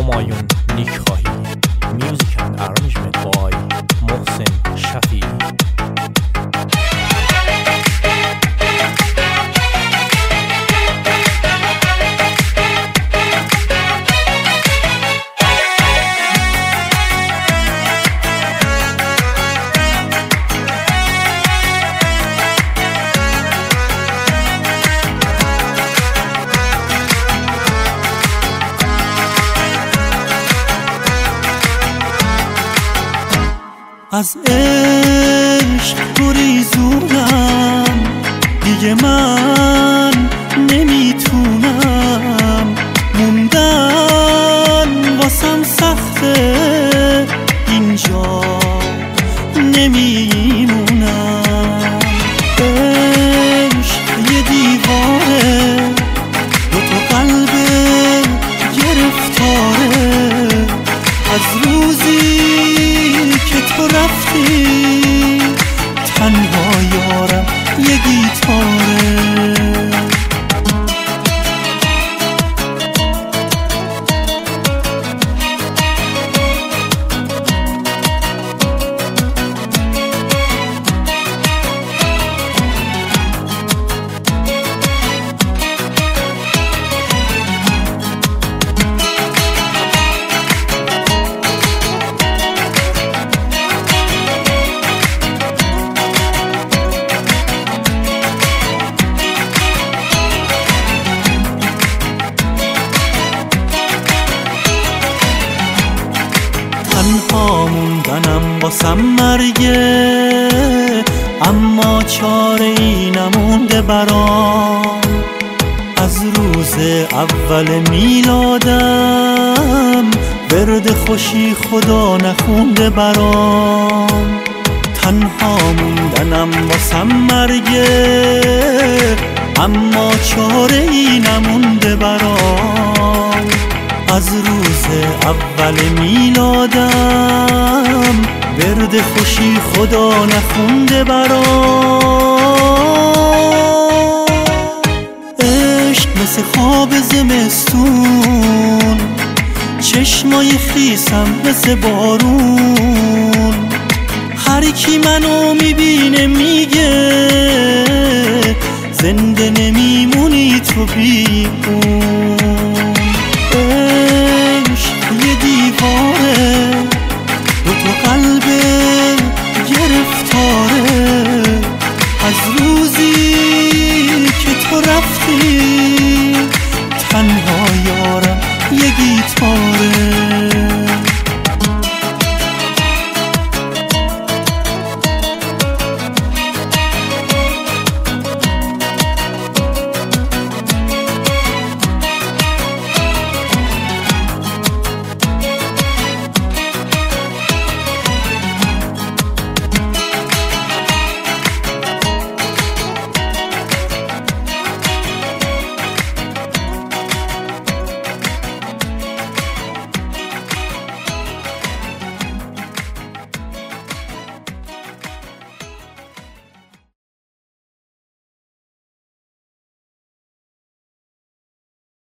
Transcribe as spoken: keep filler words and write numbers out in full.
همایون نیکخواهی. Music and arrangement by محسن شفیعی. از عشق گریزونم، دیگه من نمیتونم، موندن واسم سخته، اینجا نمیمونم. عشق یه دیواره، دو تا قلب گرفتاره، از روزی که تو رفتی تنها یارم یه گیتاره. تنها موندنم واسم مرگه، اما چاره ای نمونده برام. از روز اول میلادم ورد خوشی خدا نخونده برام. تنها موندنم واسم مرگه، اما چاره ای نمونده برام. از روز اول میلادم ورد خوشی خدا نخونده برام. عشق مثل خواب زمستون، چشمای خیسم مثل بارون. هر کی منو میبینه میگه زنده نمیمونی تو بی اون. عشق یه دیواره، دو تا قلب گرفتاره، از روزی که تو رفتی تنها یارم یه گیتاره.